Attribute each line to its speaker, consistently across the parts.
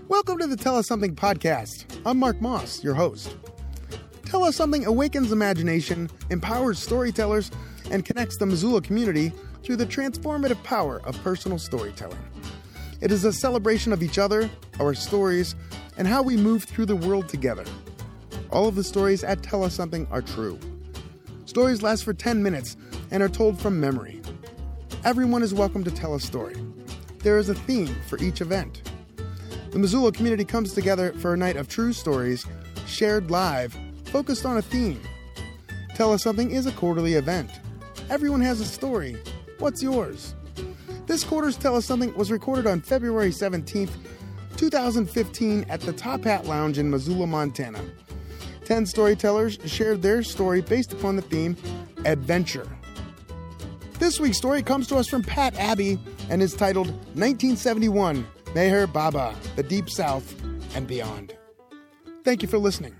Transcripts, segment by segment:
Speaker 1: Welcome to the Tell Us Something podcast. I'm Mark Moss, your host. Tell Us Something awakens imagination, empowers storytellers, and connects the Missoula community through the transformative power of personal storytelling. It is a celebration of each other, our stories, and how we move through the world together. All of the stories at Tell Us Something are true. Stories last for 10 minutes and are told from memory. Everyone is welcome to tell a story. There is a theme for each event. The Missoula community comes together for a night of true stories, shared live, focused on a theme. Tell Us Something is a quarterly event. Everyone has a story. What's yours? This quarter's Tell Us Something was recorded on February 17th, 2015 at the Top Hat Lounge in Missoula, Montana. 10 storytellers shared their story based upon the theme, Adventure. This week's story comes to us from Pat Abbey and is titled 1971, Meher Baba, the Deep South and Beyond. Thank you for listening.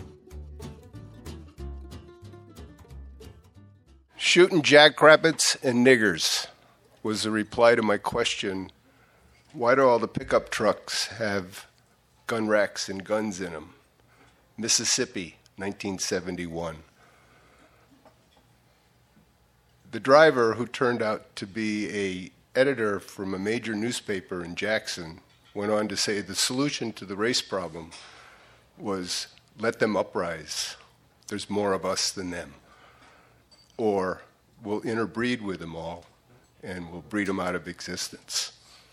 Speaker 2: Shooting jackrabbits and niggers was the reply to my question, why do all the pickup trucks have gun racks and guns in them? Mississippi, 1971. The driver, who turned out to be an editor from a major newspaper in Jackson, went on to say the solution to the race problem was let them uprise. There's more of us than them. Or we'll interbreed with them all and we'll breed them out of existence.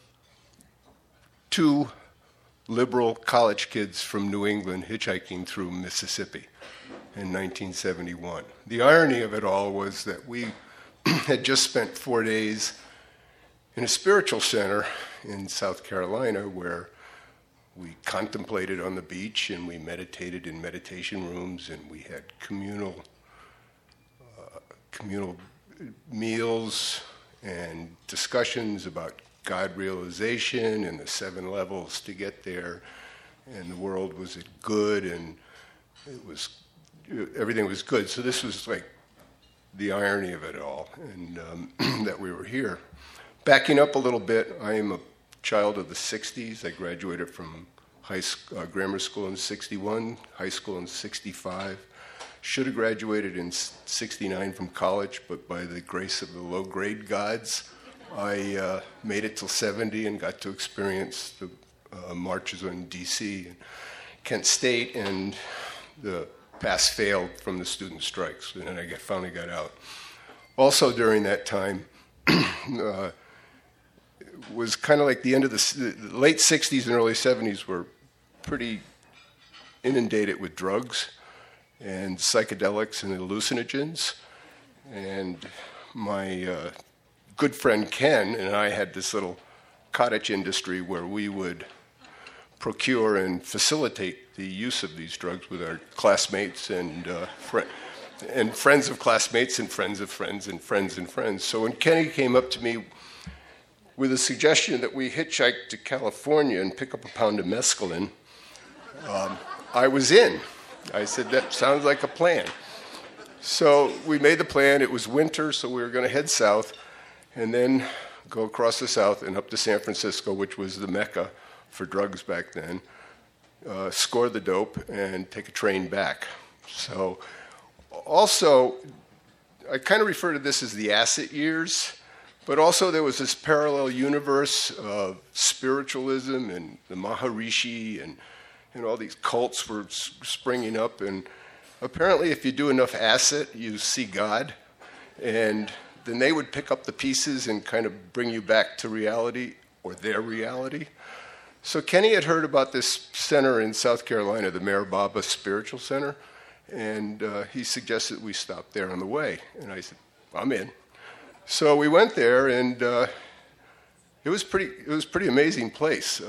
Speaker 2: 2 liberal college kids from New England hitchhiking through Mississippi in 1971. The irony of it all was that we had just spent 4 days in a spiritual center in South Carolina where we contemplated on the beach and we meditated in meditation rooms and we had communal meals and discussions about God realization and the 7 levels to get there, and the world was good and everything was good. So this was like the irony of it all, and that we were here. Backing up a little bit, I am a child of the 60s. I graduated from grammar school in 61, high school in 65. Should have graduated in 69 from college, but by the grace of the low-grade gods, I made it till 70 and got to experience the marches on D.C. and Kent State, and the pass-failed from the student strikes, and then I finally got out. Also during that time, was kind of like the end of the late 60s and early 70s were pretty inundated with drugs and psychedelics and hallucinogens. And my good friend Ken and I had this little cottage industry where we would procure and facilitate the use of these drugs with our classmates and friends of classmates and friends of friends and friends and friends. So when Kenny came up to me with a suggestion that we hitchhike to California and pick up a pound of mescaline, I was in. I said, that sounds like a plan. So we made the plan. It was winter, so we were going to head south and then go across the south and up to San Francisco, which was the mecca for drugs back then, score the dope, and take a train back. So also, I kind of refer to this as the acid years, but also there was this parallel universe of spiritualism and the Maharishi and all these cults were springing up. And apparently if you do enough acid, you see God. And then they would pick up the pieces and kind of bring you back to reality or their reality. So Kenny had heard about this center in South Carolina, the Meher Baba Spiritual Center, and he suggested we stop there on the way. And I said, I'm in. So we went there, and it was pretty amazing place.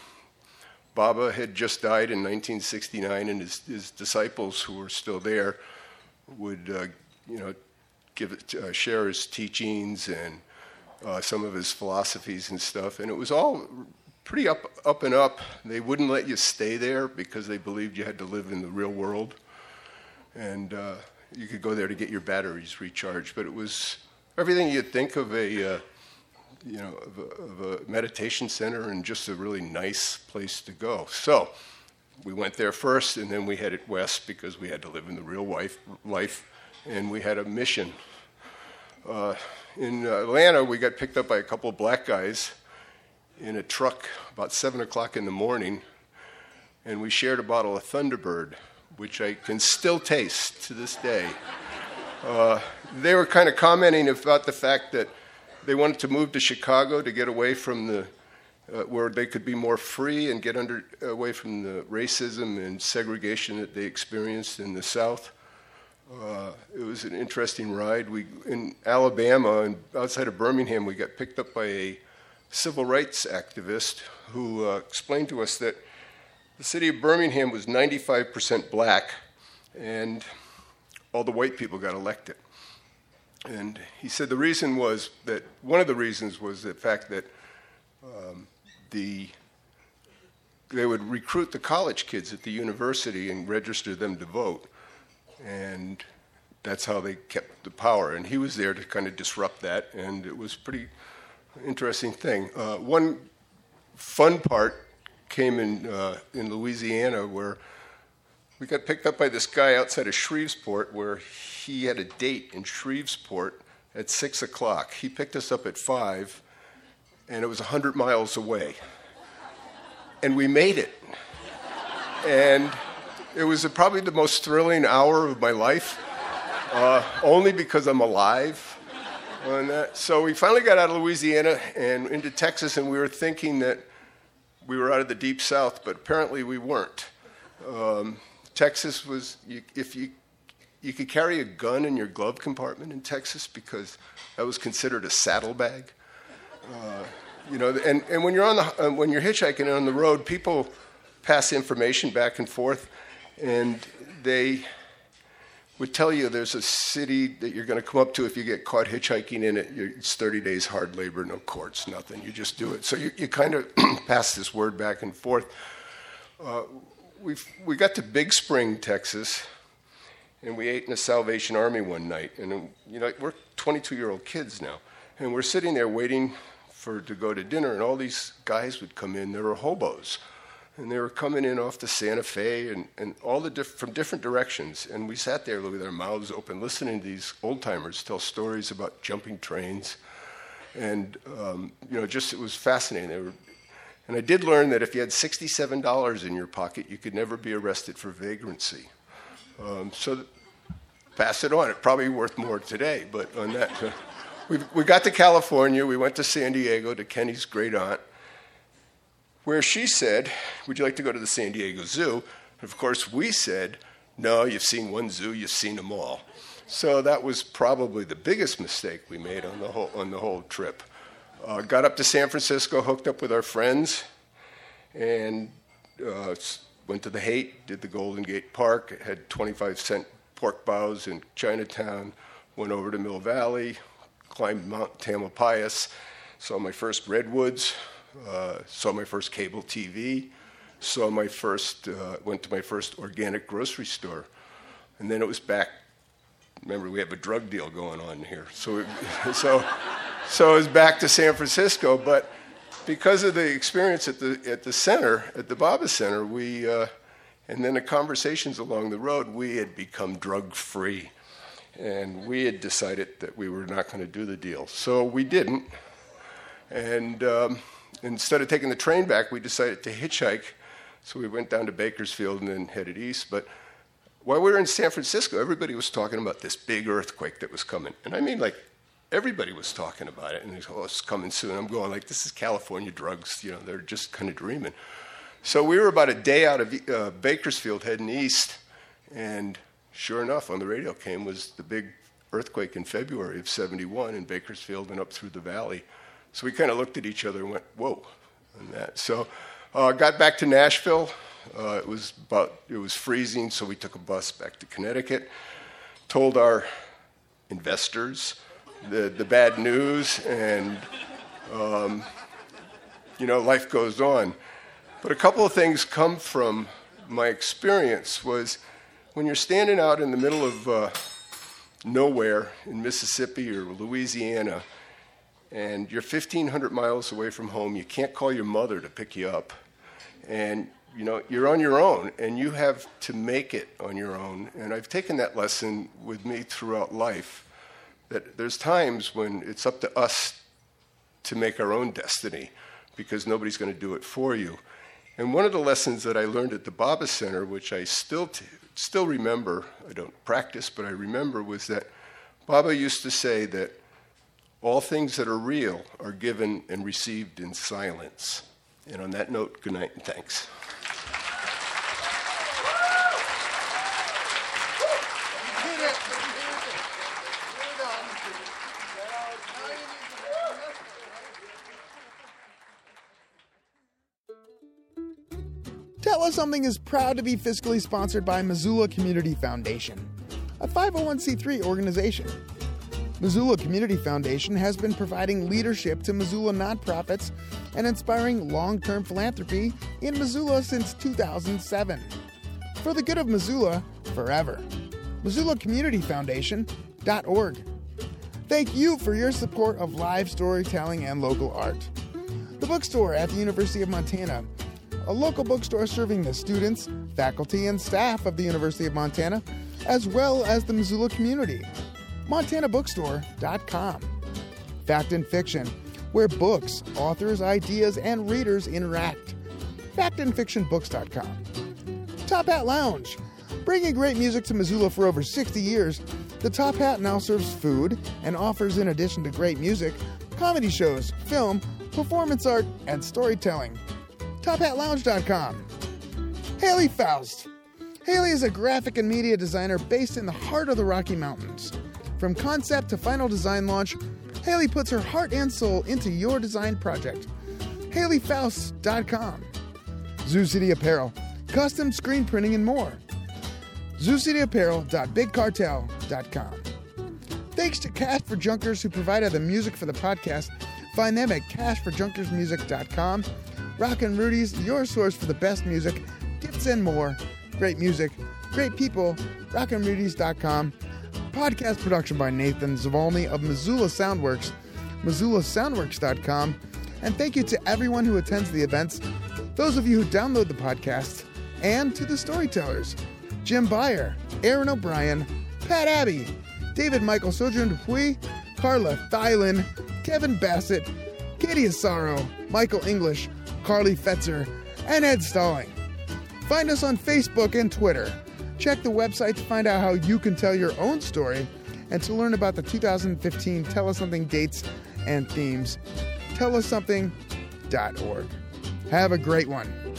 Speaker 2: Baba had just died in 1969, and his disciples who were still there would, share his teachings and some of his philosophies and stuff. And it was all pretty up and up. They wouldn't let you stay there because they believed you had to live in the real world. And you could go there to get your batteries recharged. But it was everything you'd think of a of a meditation center and just a really nice place to go. So we went there first, and then we headed west because we had to live in the real life, and we had a mission. In Atlanta, we got picked up by a couple of black guys in a truck about 7 o'clock in the morning, and we shared a bottle of Thunderbird, which I can still taste to this day. They were kind of commenting about the fact that they wanted to move to Chicago to get away from the where they could be more free and get away from the racism and segregation that they experienced in the South. It was an interesting ride. In Alabama and outside of Birmingham, we got picked up by a civil rights activist who explained to us that the city of Birmingham was 95% black, and all the white people got elected. And he said one of the reasons was the fact that they would recruit the college kids at the university and register them to vote, and that's how they kept the power. And he was there to kind of disrupt that, and it was a pretty interesting thing. One fun part came in Louisiana, where we got picked up by this guy outside of Shreveport, where he had a date in Shreveport at 6 o'clock. He picked us up at 5, and it was 100 miles away. And we made it. And it was probably the most thrilling hour of my life, only because I'm alive. On that. So we finally got out of Louisiana and into Texas, and we were thinking that we were out of the deep South, but apparently we weren't. Texas was, if you could carry a gun in your glove compartment in Texas because that was considered a saddlebag. And when you're when you're hitchhiking on the road, people pass information back and forth, and they would tell you there's a city that you're going to come up to if you get caught hitchhiking in it. It's 30 days hard labor, no courts, nothing. You just do it. So you kind of pass this word back and forth. We got to Big Spring, Texas, and we ate in a Salvation Army one night. And we're 22-year-old kids now, and we're sitting there waiting to go to dinner, and all these guys would come in. They were hobos, and they were coming in off the Santa Fe and all from different directions. And we sat there with our mouths open, listening to these old-timers tell stories about jumping trains. And, it was fascinating. And I did learn that if you had $67 in your pocket, you could never be arrested for vagrancy. So pass it on. It's probably worth more today, but on that... We got to California. We went to San Diego to Kenny's great aunt, where she said, "Would you like to go to the San Diego Zoo?" And of course, we said, "No, you've seen one zoo, you've seen them all." So that was probably the biggest mistake we made on the whole trip. Got up to San Francisco, hooked up with our friends, and went to the Haight, did the Golden Gate Park, had 25-cent pork bows in Chinatown, went over to Mill Valley, climbed Mount Tamalpais, saw my first redwoods, saw my first cable TV, went to my first organic grocery store, and then it was back. Remember, we have a drug deal going on here, so it was back to San Francisco. But because of the experience at the center, at the Baba Center, and then the conversations along the road, we had become drug-free. And we had decided that we were not going to do the deal. So we didn't. And instead of taking the train back, we decided to hitchhike. So we went down to Bakersfield and then headed east. But while we were in San Francisco, everybody was talking about this big earthquake that was coming. And I mean, everybody was talking about it. And they said, "Oh, it's coming soon." I'm going, this is California drugs. They're just kind of dreaming. So we were about a day out of Bakersfield heading east. And sure enough, on the radio was the big earthquake in February of 71 in Bakersfield and up through the valley. So we kind of looked at each other and went, whoa, on that. So got back to Nashville. It was freezing, so we took a bus back to Connecticut, told our investors the bad news, and, life goes on. But a couple of things come from my experience was, when you're standing out in the middle of nowhere in Mississippi or Louisiana, and you're 1,500 miles away from home. You can't call your mother to pick you up. And, you know, you're on your own, and you have to make it on your own. And I've taken that lesson with me throughout life, that there's times when it's up to us to make our own destiny because nobody's going to do it for you. And one of the lessons that I learned at the Baba Center, which I still remember, I don't practice, but I remember, was that Baba used to say that all things that are real are given and received in silence. And on that note, good night and thanks.
Speaker 1: Tell Us Something is proud to be fiscally sponsored by Missoula Community Foundation, a 501c3 organization. Missoula Community Foundation has been providing leadership to Missoula nonprofits and inspiring long-term philanthropy in Missoula since 2007. For the good of Missoula, forever. MissoulaCommunityFoundation.org. Thank you for your support of live storytelling and local art. The bookstore at the University of Montana, a local bookstore serving the students, faculty, and staff of the University of Montana, as well as the Missoula community. MontanaBookstore.com. Fact and Fiction, where books, authors, ideas, and readers interact. FactandFictionBooks.com. Top Hat Lounge. Bringing great music to Missoula for over 60 years, the Top Hat now serves food and offers, in addition to great music, comedy shows, film, performance art, and storytelling. TopHatLounge.com. Haley Faust. Haley is a graphic and media designer based in the heart of the Rocky Mountains. From concept to final design launch, Haley puts her heart and soul into your design project. HaleyFaust.com. Zoo City Apparel, custom screen printing and more. ZooCityApparel.BigCartel.com. Thanks to Cash for Junkers who provided the music for the podcast. Find them at cashforjunkersmusic.com. Rockin' Rudy's, your source for the best music, gifts, and more. Great music, great people. RockinRudy's.com. Podcast production by Nathan Zavalny of Missoula Soundworks, MissoulaSoundworks.com. And thank you to everyone who attends the events, those of you who download the podcast, and to the storytellers, Jim Beyer, Aaron O'Brien, Pat Abbey, David Michael Sojourn Dupuis, Carla Thylin, Kevin Bassett, Katie Asaro, Michael English, Carly Fetzer, and Ed Stalling. Find us on Facebook and Twitter. Check the website to find out how you can tell your own story and to learn about the 2015 Tell Us Something dates and themes. TellUsSomething.org. Have a great one.